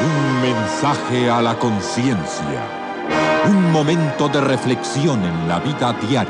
Un mensaje a la conciencia. Un momento de reflexión en la vida diaria.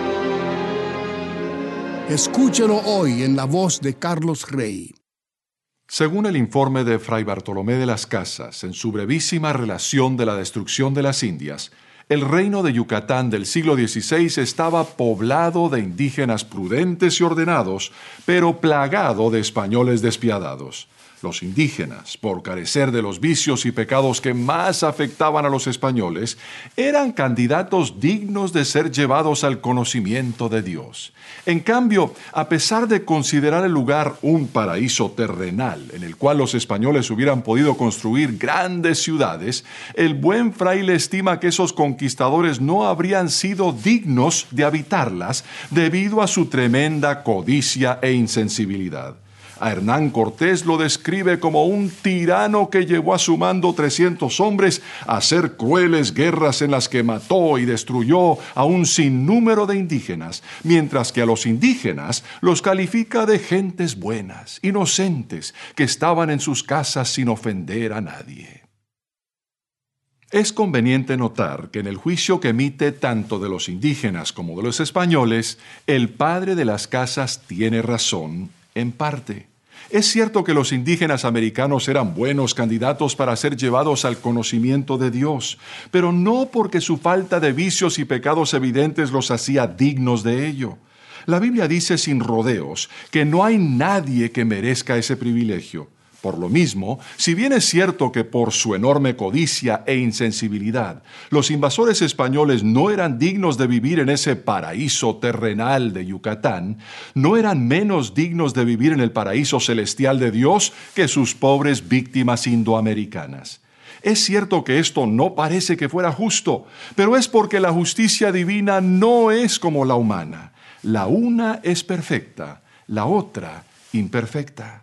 Escúchelo hoy en la voz de Carlos Rey. Según el informe de Fray Bartolomé de las Casas, en su brevísima relación de la destrucción de las Indias, el reino de Yucatán del siglo XVI estaba poblado de indígenas prudentes y ordenados, pero plagado de españoles despiadados. Los indígenas, por carecer de los vicios y pecados que más afectaban a los españoles, eran candidatos dignos de ser llevados al conocimiento de Dios. En cambio, a pesar de considerar el lugar un paraíso terrenal en el cual los españoles hubieran podido construir grandes ciudades, el buen fraile estima que esos conquistadores no habrían sido dignos de habitarlas debido a su tremenda codicia e insensibilidad. A Hernán Cortés lo describe como un tirano que llevó a su mando 300 hombres a hacer crueles guerras en las que mató y destruyó a un sinnúmero de indígenas, mientras que a los indígenas los califica de gentes buenas, inocentes, que estaban en sus casas sin ofender a nadie. Es conveniente notar que en el juicio que emite tanto de los indígenas como de los españoles, el padre de las casas tiene razón en parte. Es cierto que los indígenas americanos eran buenos candidatos para ser llevados al conocimiento de Dios, pero no porque su falta de vicios y pecados evidentes los hacía dignos de ello. La Biblia dice sin rodeos que no hay nadie que merezca ese privilegio. Por lo mismo, si bien es cierto que por su enorme codicia e insensibilidad, los invasores españoles no eran dignos de vivir en ese paraíso terrenal de Yucatán, no eran menos dignos de vivir en el paraíso celestial de Dios que sus pobres víctimas indoamericanas. Es cierto que esto no parece que fuera justo, pero es porque la justicia divina no es como la humana. La una es perfecta, la otra imperfecta.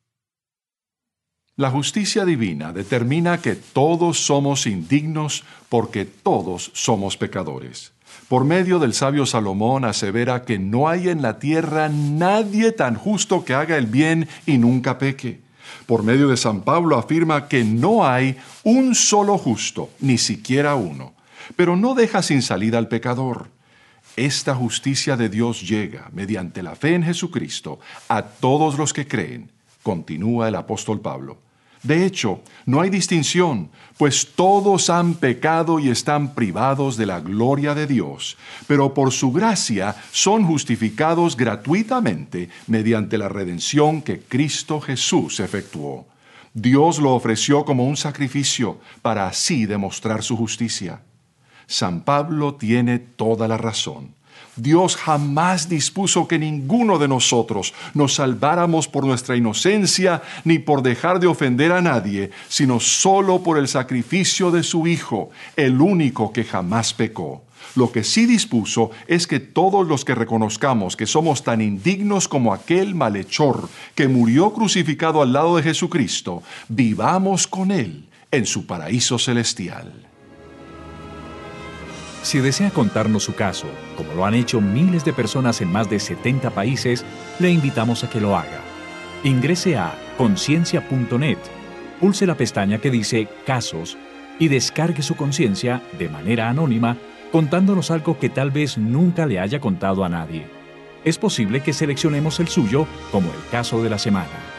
La justicia divina determina que todos somos indignos porque todos somos pecadores. Por medio del sabio Salomón asevera que no hay en la tierra nadie tan justo que haga el bien y nunca peque. Por medio de San Pablo afirma que no hay un solo justo, ni siquiera uno, pero no deja sin salida al pecador. Esta justicia de Dios llega, mediante la fe en Jesucristo, a todos los que creen, continúa el apóstol Pablo. De hecho, no hay distinción, pues todos han pecado y están privados de la gloria de Dios, pero por su gracia son justificados gratuitamente mediante la redención que Cristo Jesús efectuó. Dios lo ofreció como un sacrificio para así demostrar su justicia. San Pablo tiene toda la razón. Dios jamás dispuso que ninguno de nosotros nos salváramos por nuestra inocencia ni por dejar de ofender a nadie, sino solo por el sacrificio de su Hijo, el único que jamás pecó. Lo que sí dispuso es que todos los que reconozcamos que somos tan indignos como aquel malhechor que murió crucificado al lado de Jesucristo, vivamos con Él en su paraíso celestial. Si desea contarnos su caso, como lo han hecho miles de personas en más de 70 países, le invitamos a que lo haga. Ingrese a conciencia.net, pulse la pestaña que dice Casos y descargue su conciencia de manera anónima contándonos algo que tal vez nunca le haya contado a nadie. Es posible que seleccionemos el suyo como el caso de la semana.